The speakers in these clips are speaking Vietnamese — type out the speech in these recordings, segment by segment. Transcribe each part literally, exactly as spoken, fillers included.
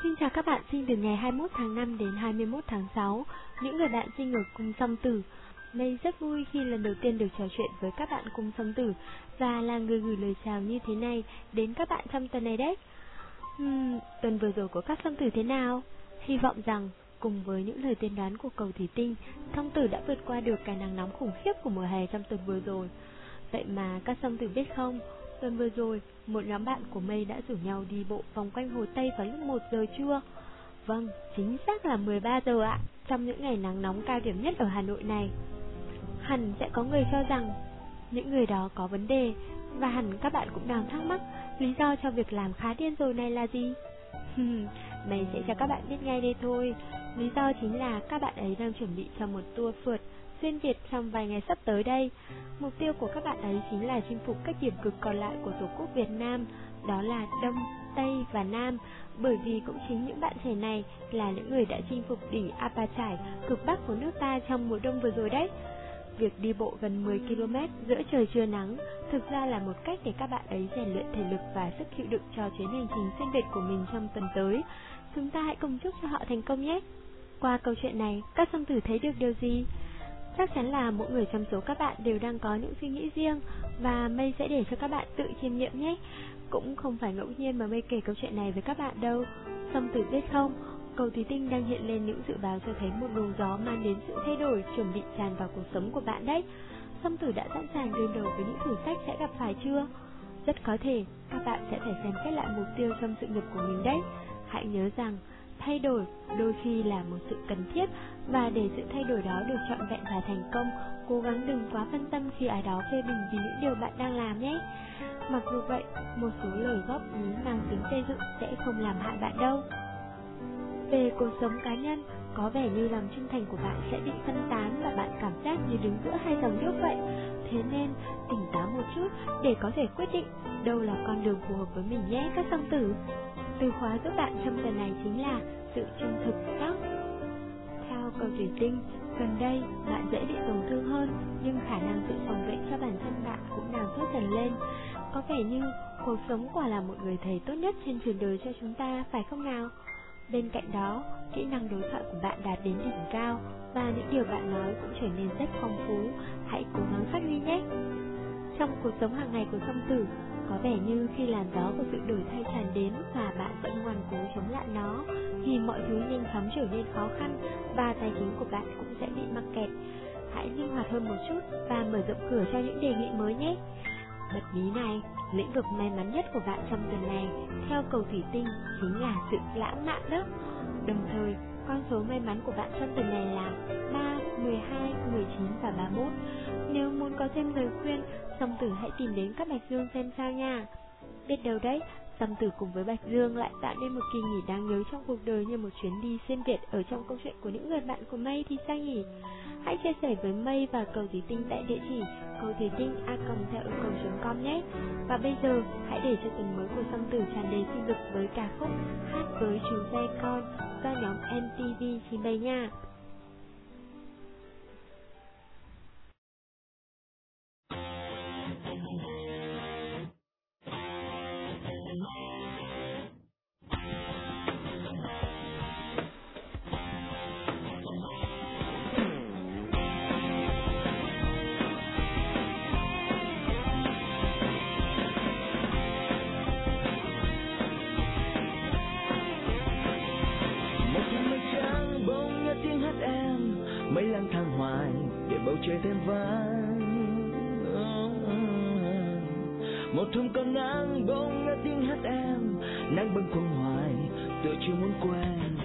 Xin chào các bạn sinh từ ngày hai mươi mốt tháng năm đến hai mươi mốt tháng sáu, những người bạn sinh ở cung Song Tử. Mây rất vui khi lần đầu tiên được trò chuyện với các bạn cung Song Tử và là người gửi lời chào như thế này đến các bạn trong tuần này đấy. Hmm, tuần vừa rồi của các Song Tử thế nào? Hy vọng rằng cùng với những lời tiên đoán của cầu thủy tinh, Song Tử đã vượt qua được cái nắng nóng khủng khiếp của mùa hè trong tuần vừa rồi. Vậy mà các Song Tử biết không, tuần vừa rồi, một nhóm bạn của Mây đã rủ nhau đi bộ vòng quanh Hồ Tây vào lúc một giờ trưa. Vâng, chính xác là mười ba giờ ạ, trong những ngày nắng nóng cao điểm nhất ở Hà Nội này. Hẳn sẽ có người cho rằng những người đó có vấn đề, và hẳn các bạn cũng đang thắc mắc lý do cho việc làm khá điên rồ này là gì. Mây sẽ cho các bạn biết ngay đây thôi. Lý do chính là các bạn ấy đang chuẩn bị cho một tour phượt xuyên Việt trong vài ngày sắp tới đây. Mục tiêu của các bạn ấy chính là chinh phục các điểm cực còn lại của Tổ quốc Việt Nam, đó là Đông, Tây và Nam. Bởi vì cũng chính những bạn trẻ này là những người đã chinh phục đỉnh Apa Chải, cực bắc của nước ta trong mùa đông vừa rồi đấy. Việc đi bộ gần mười ki lô mét giữa trời trưa nắng thực ra là một cách để các bạn ấy rèn luyện thể lực và sức chịu đựng cho chuyến hành trình xuyên Việt của mình trong tuần tới. Chúng ta hãy cùng chúc cho họ thành công nhé. Qua câu chuyện này, các Song Tử thấy được điều gì? Chắc chắn là mỗi người trong số các bạn đều đang có những suy nghĩ riêng, và Mây sẽ để cho các bạn tự chiêm nghiệm nhé. Cũng không phải ngẫu nhiên mà Mây kể câu chuyện này với các bạn đâu. Song Tử biết không, cầu thủy tinh đang hiện lên những dự báo cho thấy một luồng gió mang đến sự thay đổi chuẩn bị tràn vào cuộc sống của bạn đấy. Song Tử đã sẵn sàng đương đầu với những thử thách sẽ gặp phải chưa? Rất có thể các bạn sẽ phải xem xét lại mục tiêu trong sự nghiệp của mình đấy. Hãy nhớ rằng thay đổi đôi khi là một sự cần thiết, và để sự thay đổi đó được trọn vẹn và thành công, cố gắng đừng quá phân tâm khi ai đó phê bình vì những điều bạn đang làm nhé. Mặc dù vậy, một số lời góp ý mang tính xây dựng sẽ không làm hại bạn đâu. Về cuộc sống cá nhân, có vẻ như lòng trung thành của bạn sẽ bị phân tán và bạn cảm giác như đứng giữa hai dòng nước vậy. Thế nên tỉnh táo một chút để có thể quyết định đâu là con đường phù hợp với mình nhé các Song Tử. Từ khóa giúp bạn trong tuần này chính là sự trung thực đó. Theo cầu thủy tinh, gần đây bạn dễ bị tổn thương hơn, nhưng khả năng tự phòng vệ cho bản thân bạn cũng đang tốt dần lên. Có vẻ như cuộc sống quả là một người thầy tốt nhất trên truyền đời cho chúng ta, phải không nào? Bên cạnh đó, kỹ năng đối thoại của bạn đạt đến đỉnh cao, và những điều bạn nói cũng trở nên rất phong phú. Hãy cố gắng phát huy nhé. Trong cuộc sống hàng ngày của Song Tử, có vẻ như khi làn gió của sự đổi thay tràn đến và bạn vẫn ngoan cố chống lại nó, thì mọi thứ nhanh chóng trở nên khó khăn và tài chính của bạn cũng sẽ bị mắc kẹt. Hãy linh hoạt hơn một chút và mở rộng cửa cho những đề nghị mới nhé. Bật mí này, lĩnh vực may mắn nhất của bạn trong tuần này theo cầu thủy tinh chính là sự lãng mạn đó. Đồng thời, con số may mắn của bạn trong tuần này là ba, mười hai, mười chín và ba mươi mốt. Nếu muốn có thêm lời khuyên, Song Tử hãy tìm đến các Bạch Dương xem sao nha. Biết đâu đấy, Song Tử cùng với Bạch Dương lại tạo nên một kỳ nghỉ đáng nhớ trong cuộc đời như một chuyến đi xuyên Việt ở trong câu chuyện của những người bạn của Mây thì sao nhỉ? Hãy chia sẻ với Mây và cầu thủy tinh tại địa chỉ cầu thủy tinh a còng theo ứng cầu chấm com nhé. Và bây giờ, hãy để cho tuần mới của Song Tử tràn đầy sinh lực với ca khúc Hát với chú ve con do nhóm em tê vê trình bày nha. Mấy lang thang hoài để bầu trời thêm vắng. Một hôm có nắng bỗng nghe tiếng hát em, nắng bâng khuâng hoài tựa chưa muốn quen.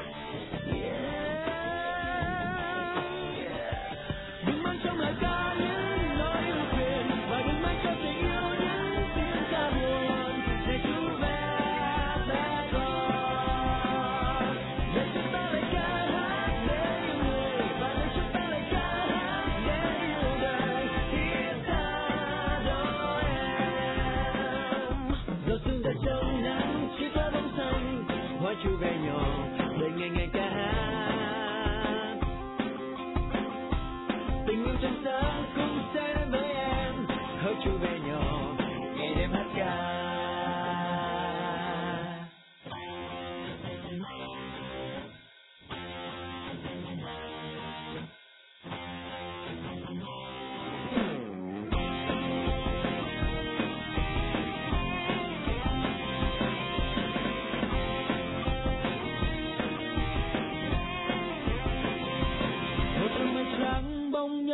Đừng mang trong lời ca những nỗi ưu phiền, và đừng mang cho tình yêu những tiếng ca buồn. Để chú ve bé con, để chúng ta lại ca hát để yêu người, và để chúng ta lại ca hát để yêu đời. Thiết tha đôi em, giọt sương rơi trong nắng chỉ có bóng xanh, hoa chu ve nhỏ.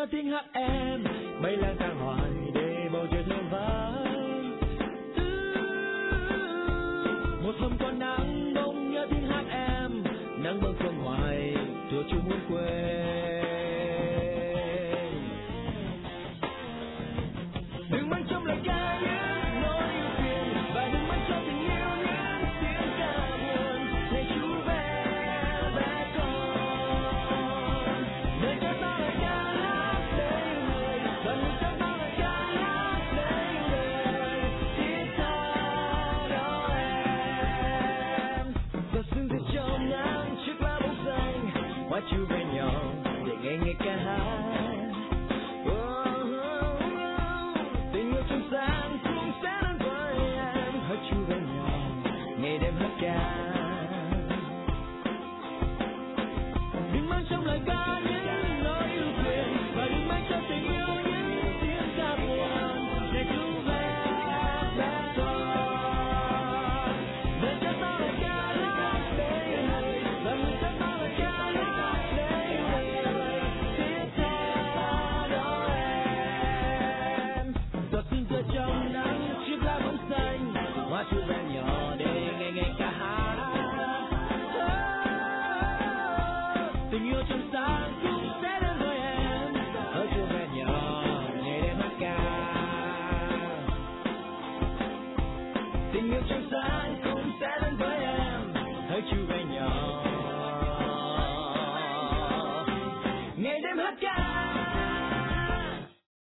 nhớ tiếng hát em, mây lang thang hoài để bầu trời thơm vang. Một hôm có nắng bỗng nhớ tiếng hát em, nắng bâng khuâng hoài tôi chưa muốn quên. Đừng mang trong lời ca những nỗi ưu phiền, và đừng mang cho tình yêu những tiếng ca buồn. Này chú bé bé con, nơi cho ta lời ca hát để người, và người cho ta lời ca hát để người. Thiết tha đó em, giọt sương rơi trong nắng chiếc lá bóng xanh, hoa chiều về nhỏ để nghe nghe ca hát. Tình yêu trong sáng cũng sẽ đến với em, hỡi chú bé nhỏ ngày đêm hát ca. Đừng mang trong lời ca những nỗi ưu phiền, và đừng mang cho tình yêu những tiếng ca buồn. Này chú bé bé con, để cho ta lời ca hát để người, và người cho ta lời ca hát để người. Thiết tha đó em, giọt sương rơi trong nắng chiếc lá bóng xanh, hoa chú bé nhỏ để nghe nghe ca hát. Tình yêu trong sáng cũng sẽ đến với em, hỡi chú bé nhỏ ngày đêm hát ca. Tình yêu trong sáng cũng sẽ đến với em, hỡi chú bé nhỏ ngày đêm hát ca.